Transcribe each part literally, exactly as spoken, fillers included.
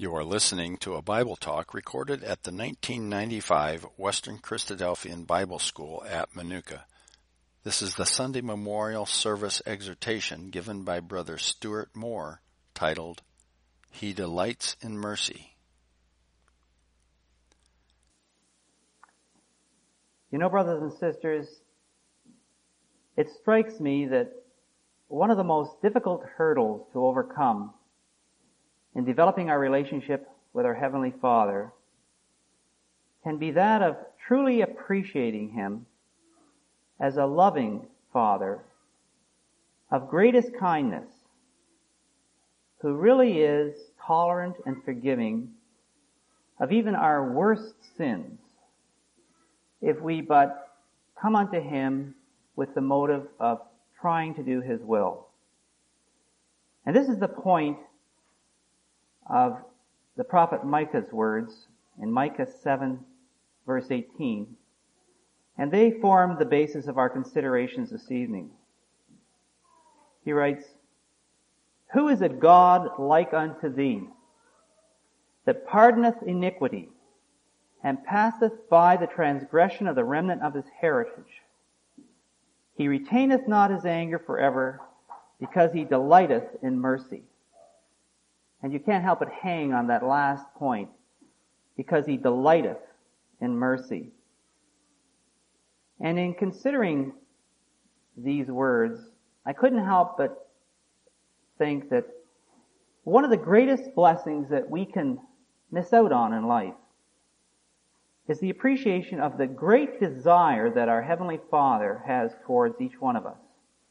You are listening to a Bible talk recorded at the nineteen ninety-five Western Christadelphian Bible School at Manuka. This is the Sunday Memorial Service exhortation given by Brother Stuart Moore, titled, He Delights in Mercy. You know, brothers and sisters, it strikes me that one of the most difficult hurdles to overcome in developing our relationship with our Heavenly Father can be that of truly appreciating Him as a loving Father of greatest kindness, who really is tolerant and forgiving of even our worst sins, if we but come unto Him with the motive of trying to do His will. And this is the point of the prophet Micah's words in Micah seven, verse eighteen. And they form the basis of our considerations this evening. He writes, Who is a God like unto thee, that pardoneth iniquity, and passeth by the transgression of the remnant of his heritage? He retaineth not his anger forever, because he delighteth in mercy. And you can't help but hang on that last point, because he delighteth in mercy. And in considering these words, I couldn't help but think that one of the greatest blessings that we can miss out on in life is the appreciation of the great desire that our Heavenly Father has towards each one of us.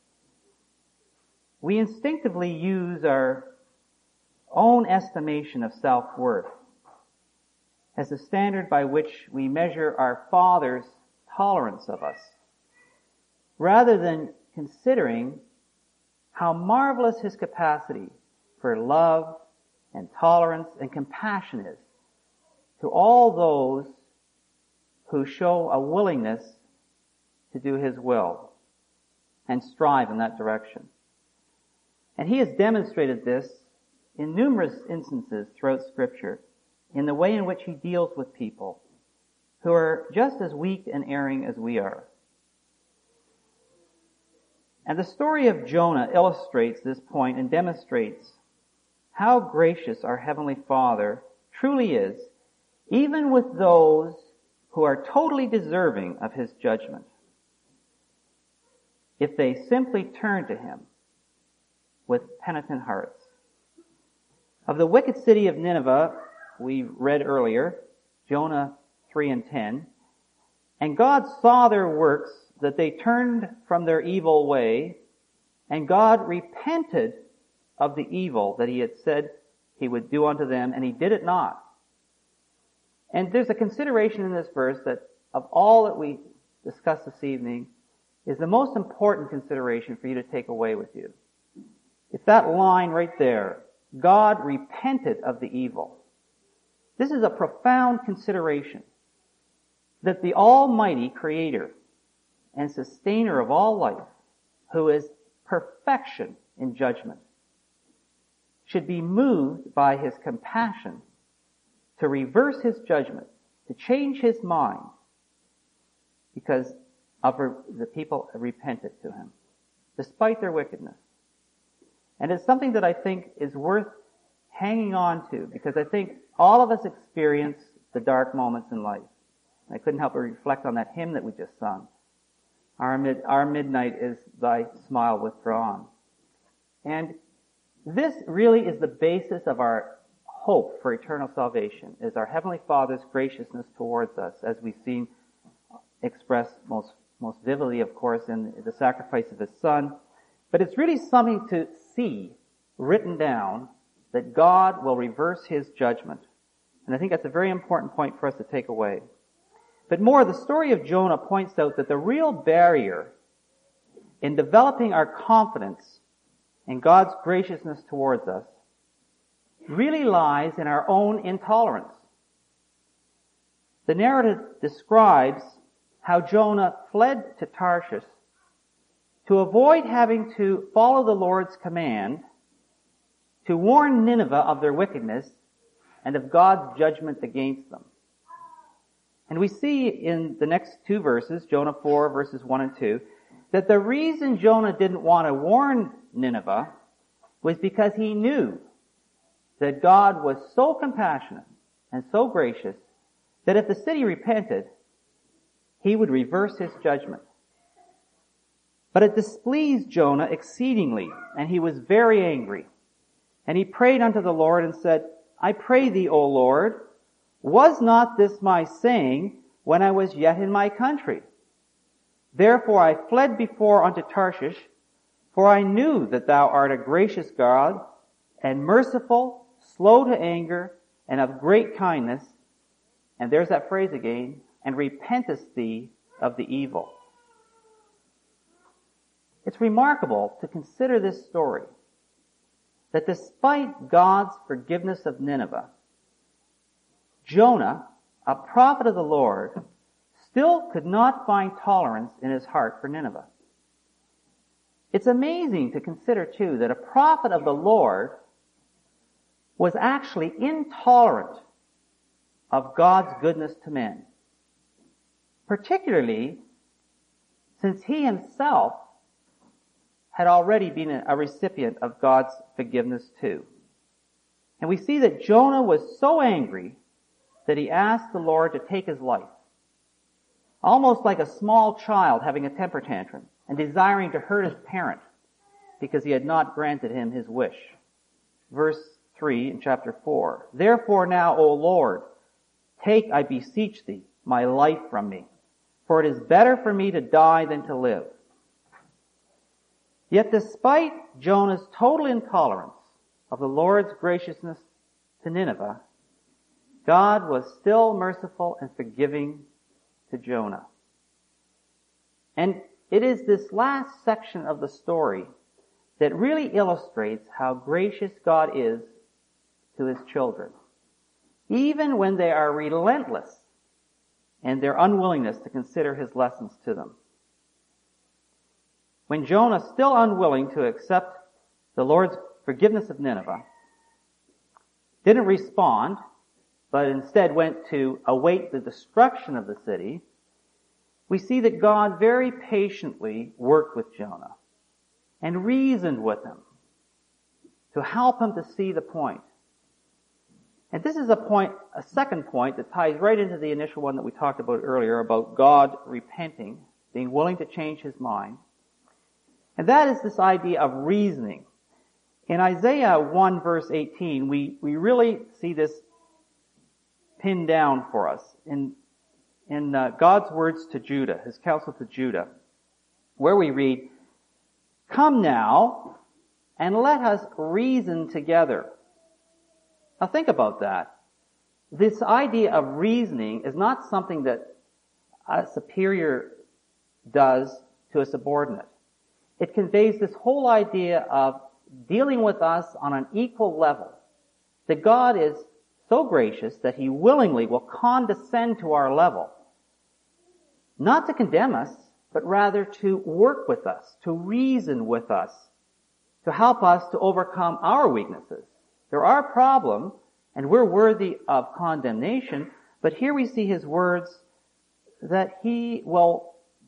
We instinctively use our own estimation of self-worth as the standard by which we measure our Father's tolerance of us, rather than considering how marvelous His capacity for love and tolerance and compassion is to all those who show a willingness to do His will and strive in that direction. And He has demonstrated this in numerous instances throughout Scripture, in the way in which He deals with people who are just as weak and erring as we are. And the story of Jonah illustrates this point and demonstrates how gracious our Heavenly Father truly is, even with those who are totally deserving of His judgment, if they simply turn to Him with penitent hearts. Of the wicked city of Nineveh, we read earlier, Jonah three and ten, and God saw their works, that they turned from their evil way, and God repented of the evil that He had said He would do unto them, and He did it not. And there's a consideration in this verse that of all that we discuss this evening is the most important consideration for you to take away with you. It's that line right there. God repented of the evil. This is a profound consideration that the Almighty Creator and Sustainer of all life, who is perfection in judgment, should be moved by His compassion to reverse His judgment, to change His mind, because of the people repented to Him, despite their wickedness. And it's something that I think is worth hanging on to, because I think all of us experience the dark moments in life. I couldn't help but reflect on that hymn that we just sung. Our, mid, our midnight is thy smile withdrawn. And this really is the basis of our hope for eternal salvation, is our Heavenly Father's graciousness towards us, as we've seen expressed most, most vividly, of course, in the sacrifice of His Son. But it's really something to see written down that God will reverse His judgment. And I think that's a very important point for us to take away. But more, the story of Jonah points out that the real barrier in developing our confidence in God's graciousness towards us really lies in our own intolerance. The narrative describes how Jonah fled to Tarshish to avoid having to follow the Lord's command to warn Nineveh of their wickedness and of God's judgment against them. And we see in the next two verses, Jonah four, verses one and two, that the reason Jonah didn't want to warn Nineveh was because he knew that God was so compassionate and so gracious that if the city repented, he would reverse his judgment. But it displeased Jonah exceedingly, and he was very angry. And he prayed unto the Lord and said, I pray thee, O Lord, was not this my saying when I was yet in my country? Therefore I fled before unto Tarshish, for I knew that thou art a gracious God, and merciful, slow to anger, and of great kindness. And there's that phrase again, and repentest thee of the evil. It's remarkable to consider this story, that despite God's forgiveness of Nineveh, Jonah, a prophet of the Lord, still could not find tolerance in his heart for Nineveh. It's amazing to consider, too, that a prophet of the Lord was actually intolerant of God's goodness to men, particularly since he himself had already been a recipient of God's forgiveness too. And we see that Jonah was so angry that he asked the Lord to take his life, almost like a small child having a temper tantrum and desiring to hurt his parent because he had not granted him his wish. Verse three in chapter four. Therefore now, O Lord, take, I beseech thee, my life from me, for it is better for me to die than to live. Yet despite Jonah's total intolerance of the Lord's graciousness to Nineveh, God was still merciful and forgiving to Jonah. And it is this last section of the story that really illustrates how gracious God is to his children, even when they are relentless in their unwillingness to consider his lessons to them. When Jonah, still unwilling to accept the Lord's forgiveness of Nineveh, didn't respond, but instead went to await the destruction of the city, we see that God very patiently worked with Jonah and reasoned with him to help him to see the point. And this is a point, a second point that ties right into the initial one that we talked about earlier about God repenting, being willing to change his mind. And that is this idea of reasoning. In Isaiah one verse eighteen, we, we really see this pinned down for us in, in uh, God's words to Judah, his counsel to Judah, where we read, Come now, and let us reason together. Now think about that. This idea of reasoning is not something that a superior does to a subordinate. It conveys this whole idea of dealing with us on an equal level. That God is so gracious that he willingly will condescend to our level. Not to condemn us, but rather to work with us, to reason with us, to help us to overcome our weaknesses. There are problems, and we're worthy of condemnation, but here we see his words that he will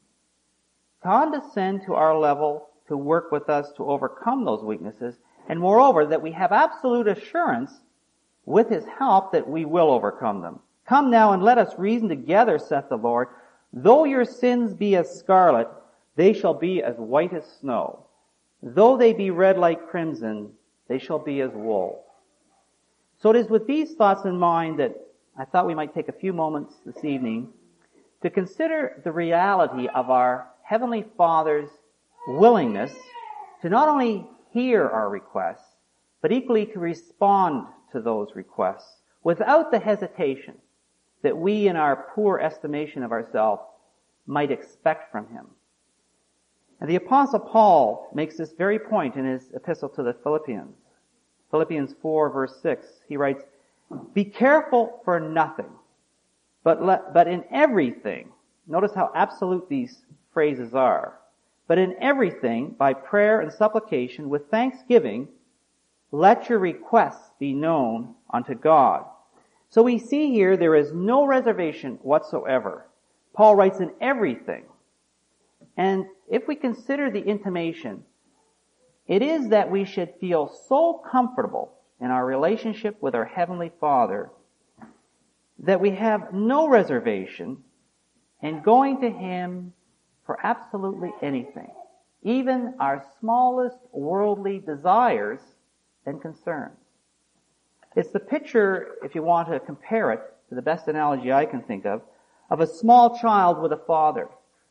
condescend to our level to work with us to overcome those weaknesses, and moreover, that we have absolute assurance with his help that we will overcome them. Come now and let us reason together, saith the Lord. Though your sins be as scarlet, they shall be as white as snow. Though they be red like crimson, they shall be as wool. So it is with these thoughts in mind that I thought we might take a few moments this evening to consider the reality of our Heavenly Father's willingness to not only hear our requests, but equally to respond to those requests without the hesitation that we in our poor estimation of ourselves might expect from him. And the Apostle Paul makes this very point in his epistle to the Philippians. Philippians four verse six, he writes, Be careful for nothing, but let, but in everything, notice how absolute these phrases are, but in everything, by prayer and supplication, with thanksgiving, let your requests be known unto God. So we see here there is no reservation whatsoever. Paul writes in everything. And if we consider the intimation, it is that we should feel so comfortable in our relationship with our Heavenly Father that we have no reservation in going to Him for absolutely anything, even our smallest worldly desires and concerns. It's the picture, if you want to compare it to the best analogy I can think of, of a small child with a father.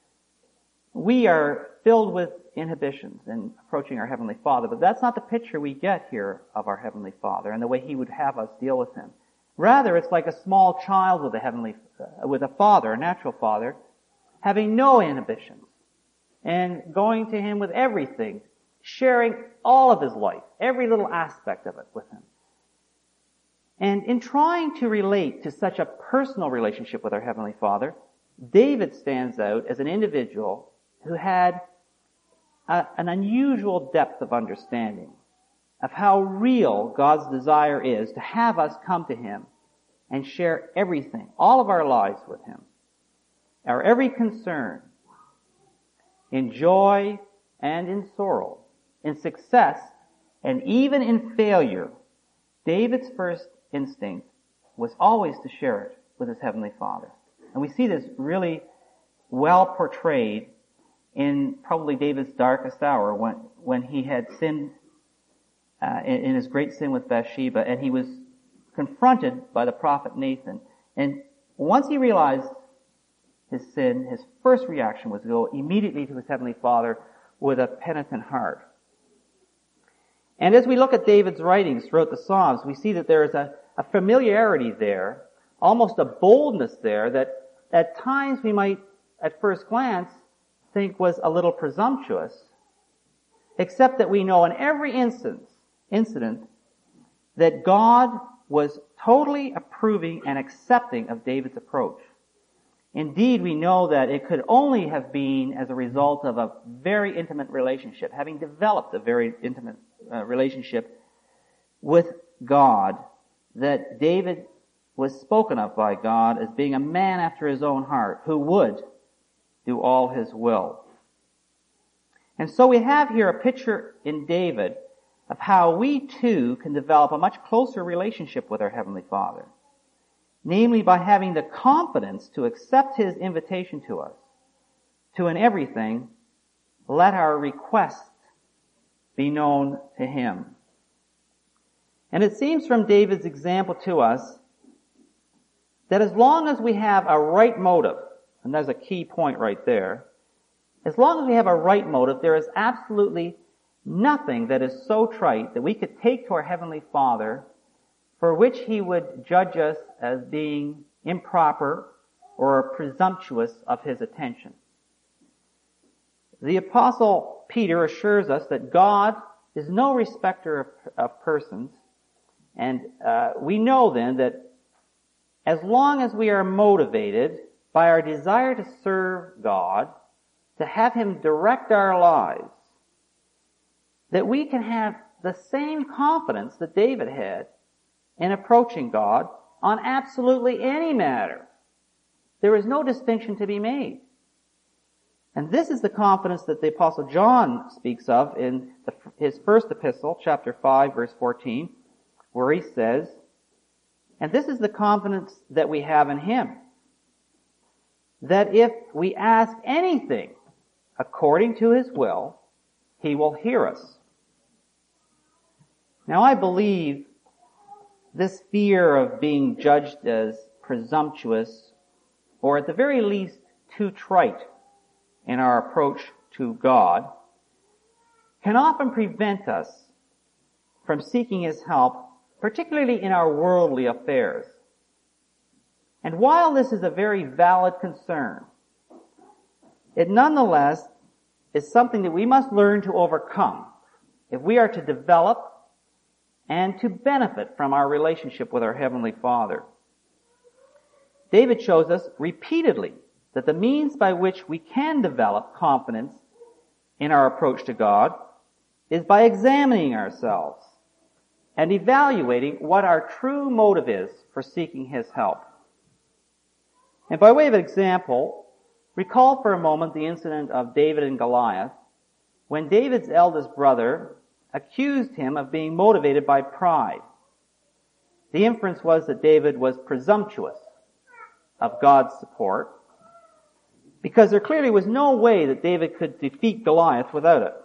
We are filled with inhibitions in approaching our Heavenly Father, but that's not the picture we get here of our Heavenly Father and the way He would have us deal with Him. Rather, it's like a small child with a heavenly, uh, with a father, a natural father, having no inhibitions and going to Him with everything, sharing all of his life, every little aspect of it with Him. And in trying to relate to such a personal relationship with our Heavenly Father, David stands out as an individual who had a, an unusual depth of understanding of how real God's desire is to have us come to Him and share everything, all of our lives with Him, our every concern, in joy and in sorrow, in success and even in failure. David's first instinct was always to share it with his Heavenly Father. And we see this really well portrayed in probably David's darkest hour when, when he had sinned uh, in, in his great sin with Bathsheba, and he was confronted by the prophet Nathan. And once he realized his sin, his first reaction was to go immediately to his Heavenly Father with a penitent heart. And as we look at David's writings throughout the Psalms, we see that there is a, a familiarity there, almost a boldness there that at times we might, at first glance, think was a little presumptuous, except that we know in every instance, incident that God was totally approving and accepting of David's approach. Indeed, we know that it could only have been as a result of a very intimate relationship, having developed a very intimate uh, relationship with God, that David was spoken of by God as being a man after His own heart, who would do all His will. And so we have here a picture in David of how we too can develop a much closer relationship with our Heavenly Father. Namely, by having the confidence to accept His invitation to us, to in everything, let our requests be known to Him. And it seems from David's example to us that as long as we have a right motive, and there's a key point right there, as long as we have a right motive, there is absolutely nothing that is so trite that we could take to our Heavenly Father for which He would judge us as being improper or presumptuous of His attention. The Apostle Peter assures us that God is no respecter of, of persons, and uh, we know then that as long as we are motivated by our desire to serve God, to have Him direct our lives, that we can have the same confidence that David had in approaching God on absolutely any matter. There is no distinction to be made. And this is the confidence that the Apostle John speaks of in the, his first epistle, chapter five, verse fourteen, where he says, and this is the confidence that we have in Him, that if we ask anything according to His will, He will hear us. Now I believe this fear of being judged as presumptuous, or at the very least too trite in our approach to God, can often prevent us from seeking His help, particularly in our worldly affairs. And while this is a very valid concern, it nonetheless is something that we must learn to overcome if we are to develop and to benefit from our relationship with our Heavenly Father. David shows us repeatedly that the means by which we can develop confidence in our approach to God is by examining ourselves and evaluating what our true motive is for seeking his help. And by way of example, recall for a moment the incident of David and Goliath, when David's eldest brother accused him of being motivated by pride. The inference was that David was presumptuous of God's support, because there clearly was no way that David could defeat Goliath without it.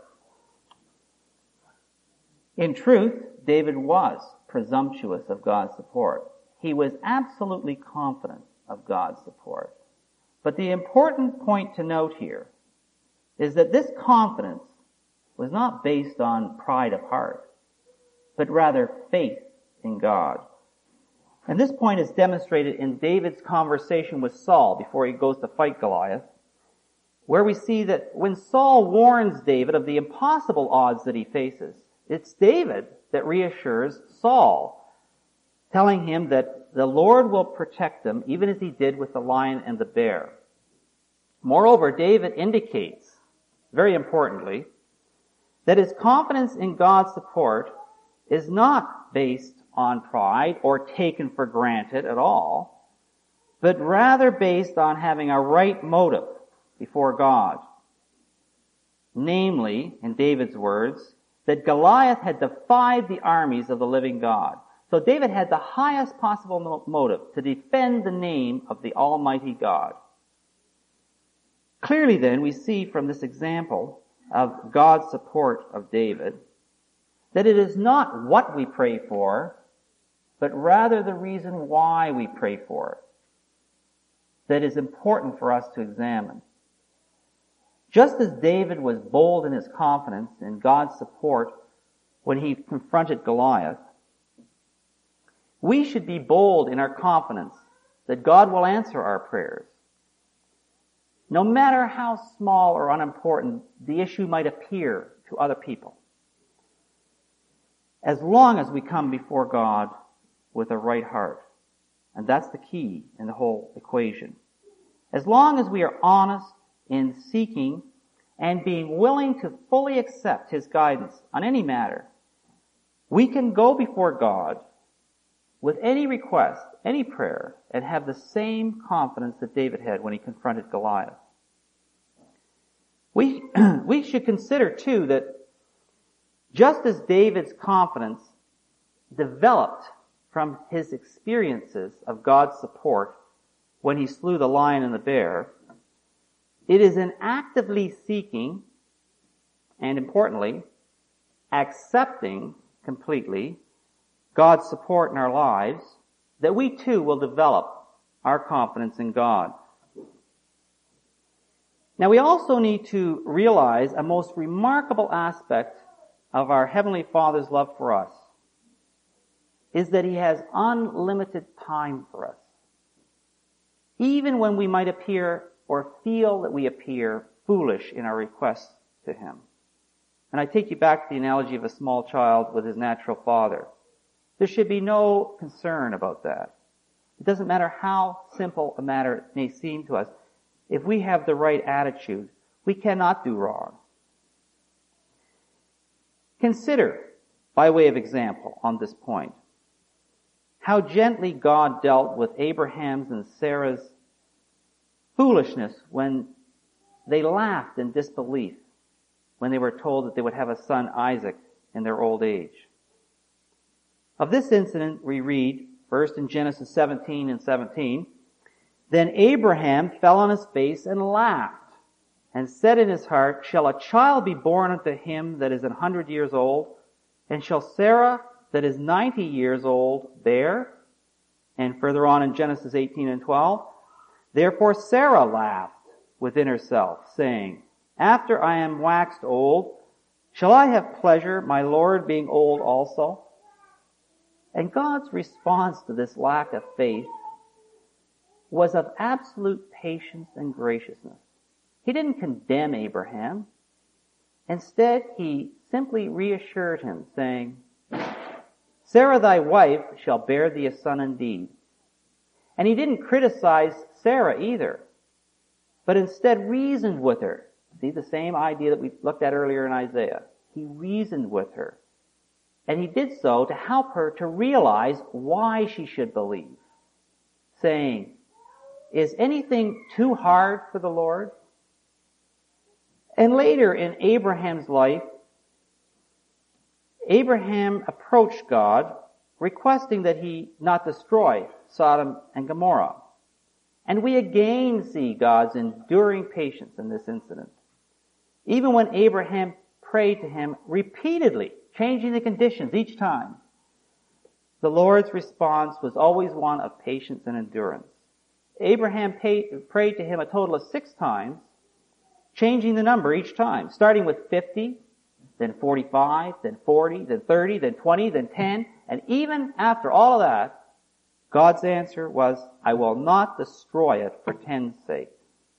In truth, David was presumptuous of God's support. He was absolutely confident of God's support. But the important point to note here is that this confidence was not based on pride of heart, but rather faith in God. And this point is demonstrated in David's conversation with Saul before he goes to fight Goliath, where we see that when Saul warns David of the impossible odds that he faces, it's David that reassures Saul, telling him that the Lord will protect them, even as he did with the lion and the bear. Moreover, David indicates, very importantly, that his confidence in God's support is not based on pride or taken for granted at all, but rather based on having a right motive before God. Namely, in David's words, that Goliath had defied the armies of the living God. So David had the highest possible motive to defend the name of the Almighty God. Clearly then, we see from this example of God's support of David that it is not what we pray for, but rather the reason why we pray for it that is important for us to examine. Just as David was bold in his confidence in God's support when he confronted Goliath, we should be bold in our confidence that God will answer our prayers. No matter how small or unimportant the issue might appear to other people, as long as we come before God with a right heart. And that's the key in the whole equation. As long as we are honest in seeking and being willing to fully accept his guidance on any matter, we can go before God with any request, any prayer, and have the same confidence that David had when he confronted Goliath. We, we should consider, too, that just as David's confidence developed from his experiences of God's support when he slew the lion and the bear, it is in actively seeking and, importantly, accepting completely God's support in our lives that we too will develop our confidence in God. Now, we also need to realize a most remarkable aspect of our Heavenly Father's love for us is that he has unlimited time for us. Even when we might appear or feel that we appear foolish in our requests to him. And I take you back to the analogy of a small child with his natural father. There should be no concern about that. It doesn't matter how simple a matter it may seem to us. If we have the right attitude, we cannot do wrong. Consider, by way of example on this point, how gently God dealt with Abraham's and Sarah's foolishness when they laughed in disbelief when they were told that they would have a son, Isaac, in their old age. Of this incident we read, first in Genesis seventeen and seventeen, "Then Abraham fell on his face and laughed, and said in his heart, Shall a child be born unto him that is an hundred years old? And shall Sarah that is ninety years old bear?" And further on in Genesis eighteen and twelve, "Therefore Sarah laughed within herself, saying, After I am waxed old, shall I have pleasure, my Lord being old also?" And God's response to this lack of faith was of absolute patience and graciousness. He didn't condemn Abraham. Instead, he simply reassured him, saying, "Sarah thy wife shall bear thee a son indeed." And he didn't criticize Sarah either, but instead reasoned with her. See the same idea that we looked at earlier in Isaiah. He reasoned with her And he did so to help her to realize why she should believe, saying, "Is anything too hard for the Lord?" And later in Abraham's life, Abraham approached God, requesting that he not destroy Sodom and Gomorrah. And we again see God's enduring patience in this incident. Even when Abraham prayed to him repeatedly, changing the conditions each time, the Lord's response was always one of patience and endurance. Abraham paid, prayed to him a total of six times, changing the number each time, starting with fifty, then forty-five, then forty, then thirty, then twenty, then ten, and even after all of that, God's answer was, "I will not destroy it for ten's sake."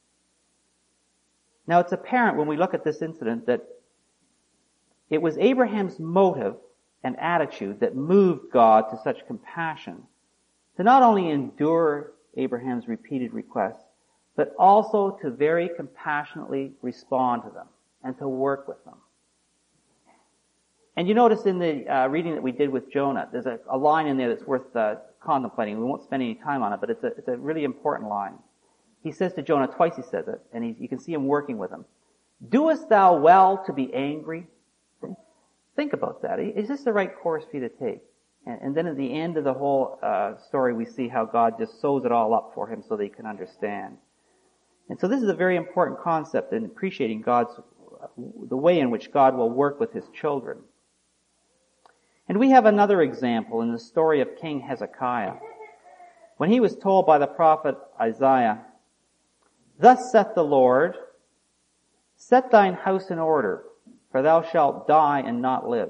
Now it's apparent when we look at this incident that it was Abraham's motive and attitude that moved God to such compassion, to not only endure Abraham's repeated requests, but also to very compassionately respond to them and to work with them. And you notice in the uh, reading that we did with Jonah, there's a, a line in there that's worth uh, contemplating. We won't spend any time on it, but it's a, it's a really important line. He says to Jonah, twice he says it, and he, you can see him working with him. "Doest thou well to be angry?" Think about that. Is this the right course for you to take? And, and then at the end of the whole uh, story, we see how God just sews it all up for him so that he can understand. And so this is a very important concept in appreciating God's, the way in which God will work with his children. And we have another example in the story of King Hezekiah. When he was told by the prophet Isaiah, "Thus saith the Lord, set thine house in order, for thou shalt die and not live."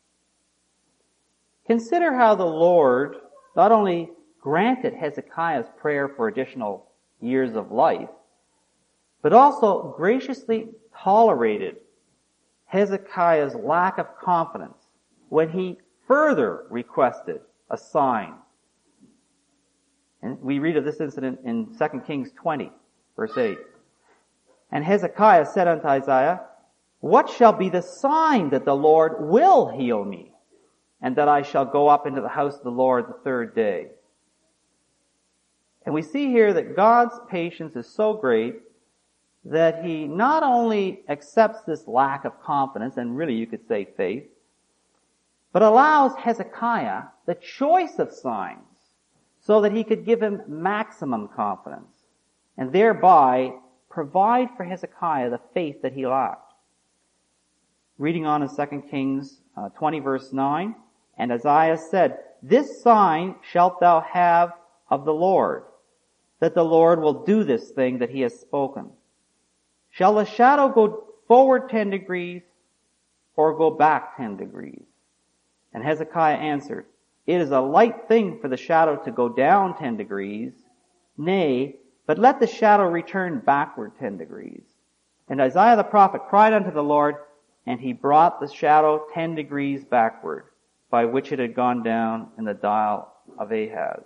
Consider how the Lord not only granted Hezekiah's prayer for additional years of life, but also graciously tolerated Hezekiah's lack of confidence when he further requested a sign. And we read of this incident in Second Kings twenty, verse eight. "And Hezekiah said unto Isaiah, What shall be the sign that the Lord will heal me, and that I shall go up into the house of the Lord the third day?" And we see here that God's patience is so great that he not only accepts this lack of confidence, and really you could say faith, but allows Hezekiah the choice of signs so that he could give him maximum confidence and thereby provide for Hezekiah the faith that he lacked. Reading on in Second Kings uh, twenty verse nine, "And Isaiah said, This sign shalt thou have of the Lord, that the Lord will do this thing that he has spoken. Shall the shadow go forward ten degrees or go back ten degrees? And Hezekiah answered, It is a light thing for the shadow to go down ten degrees. Nay, but let the shadow return backward ten degrees. And Isaiah the prophet cried unto the Lord, and he brought the shadow ten degrees backward, by which it had gone down in the dial of Ahaz."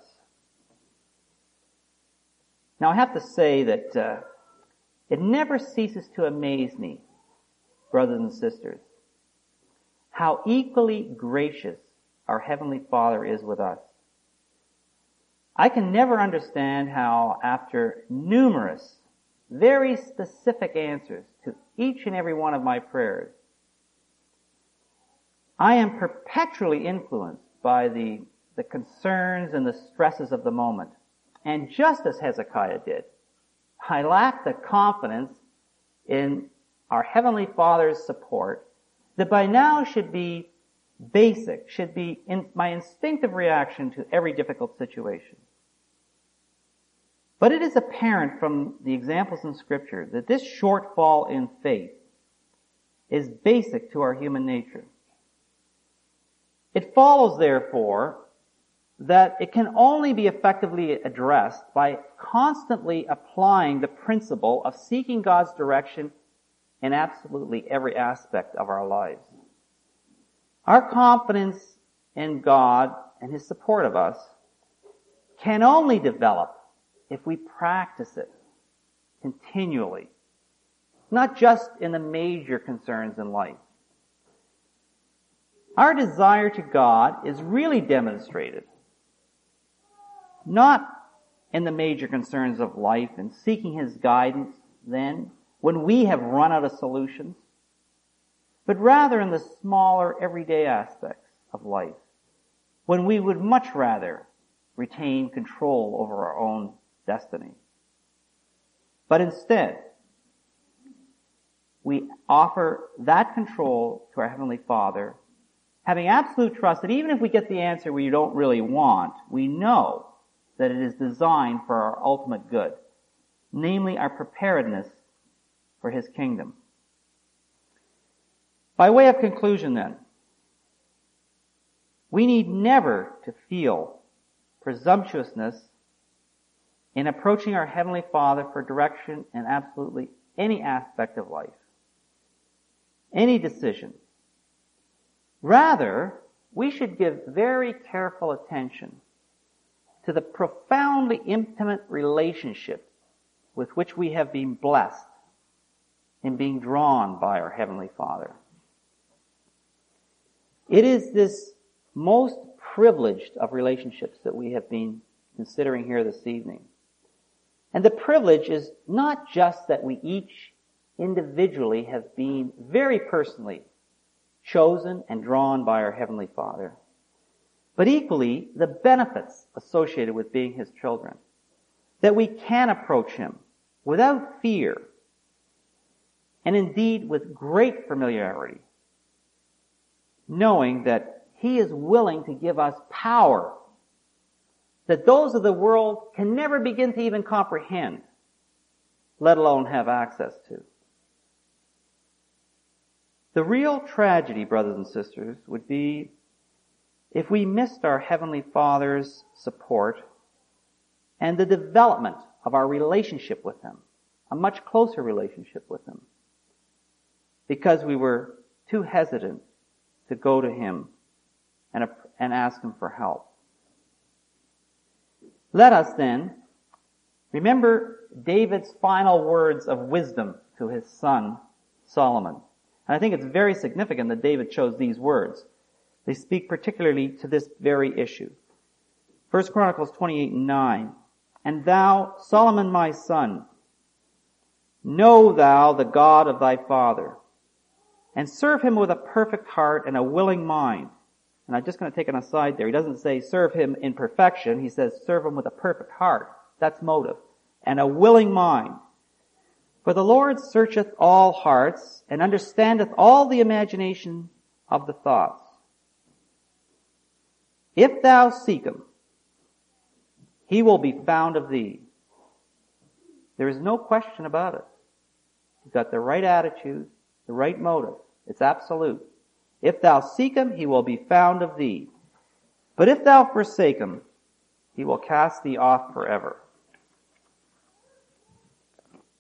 Now I have to say that uh, it never ceases to amaze me, brothers and sisters, how equally gracious our Heavenly Father is with us. I can never understand how, after numerous, very specific answers to each and every one of my prayers, I am perpetually influenced by the, the concerns and the stresses of the moment. And just as Hezekiah did, I lack the confidence in our Heavenly Father's support that by now should be basic, should be in my instinctive reaction to every difficult situation. But it is apparent from the examples in Scripture that this shortfall in faith is basic to our human nature. It follows, therefore, that it can only be effectively addressed by constantly applying the principle of seeking God's direction in absolutely every aspect of our lives. Our confidence in God and His support of us can only develop if we practice it continually, not just in the major concerns in life. Our desire to God is really demonstrated not in the major concerns of life and seeking His guidance then, when we have run out of solutions, but rather in the smaller everyday aspects of life, when we would much rather retain control over our own destiny. But instead, we offer that control to our Heavenly Father, having absolute trust that even if we get the answer we don't really want, we know that it is designed for our ultimate good, namely our preparedness for His kingdom. By way of conclusion then, we need never to feel presumptuousness in approaching our Heavenly Father for direction in absolutely any aspect of life, any decision. Rather, we should give very careful attention to the profoundly intimate relationship with which we have been blessed in being drawn by our Heavenly Father. It is this most privileged of relationships that we have been considering here this evening. And the privilege is not just that we each individually have been very personally chosen and drawn by our Heavenly Father, but equally the benefits associated with being His children. That we can approach Him without fear, and indeed with great familiarity, knowing that He is willing to give us power that those of the world can never begin to even comprehend, let alone have access to. The real tragedy, brothers and sisters, would be if we missed our Heavenly Father's support and the development of our relationship with Him, a much closer relationship with Him, because we were too hesitant to go to Him and, and ask Him for help. Let us then remember David's final words of wisdom to his son Solomon. And I think it's very significant that David chose these words. They speak particularly to this very issue. First Chronicles twenty-eight and nine. And thou, Solomon my son, know thou the God of thy father, and serve Him with a perfect heart and a willing mind. And I'm just going to take an aside there. He doesn't say serve Him in perfection. He says serve Him with a perfect heart. That's motive. And a willing mind. For the Lord searcheth all hearts, and understandeth all the imagination of the thoughts. If thou seek Him, He will be found of thee. There is no question about it. You've got the right attitude, the right motive. It's absolute. If thou seek Him, He will be found of thee. But if thou forsake Him, He will cast thee off forever.